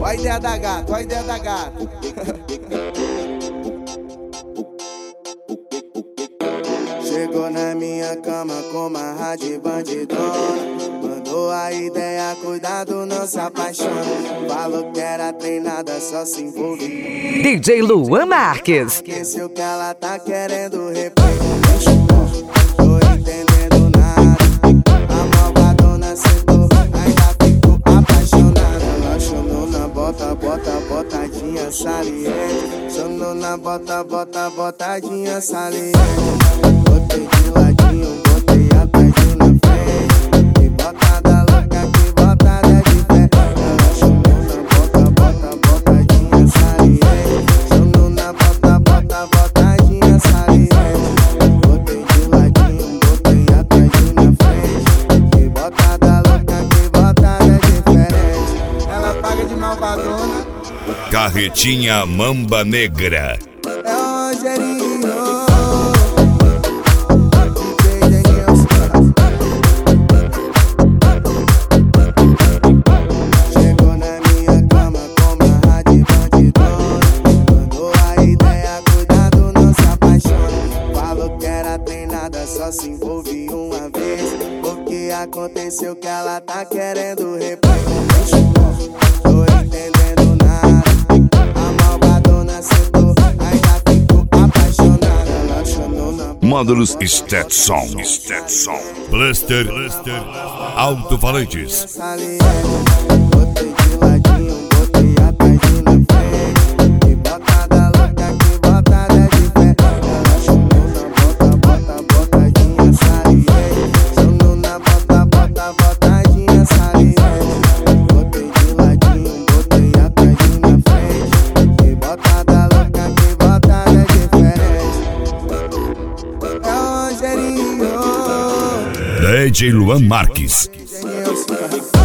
a ideia da gata, a ideia da gata. Chegou na minha cama com uma rádio bandidona. Mandou a ideia, cuidado, não se apaixona. Falou que era treinada, só se envolve. DJ Luan Marques. Esqueceu que ela tá querendo repetir. Tô entendendo nada. A malvadona sentou, ainda ficou apaixonada. Ela chamou na bota, botadinha saliente. Chamou na bota, botadinha saliente. Botei de ladinho, botei atrás de na frente. Que botada louca, que botada de pé. Ela chamou na botadinha saliente. Chamou na botadinha saliente. Botei de ladinho, botei atrás de na frente. Que botada louca, que botada diferente. Ela paga de malvadona. Carretinha Mamba Negra. É o Rogerinho. Só se envolve uma vez. O que aconteceu que ela tá querendo repetir. Tô entendendo nada. A malvadona sentou, ainda ficou apaixonada. Ela chamou na Módulos Stetson. Blaster. Alto-falantes. saliente. Botei de ladinho, botei atrás de na frente. Que botada louca, que botada de pé. Ela chamou na botadinha saliente. Chamou na botadinha saliente. Botei de ladinho, botei atrás de na frente. Que botada louca, que botada diferente. É o Rogerinho. DJ Luan Marques. Denilson.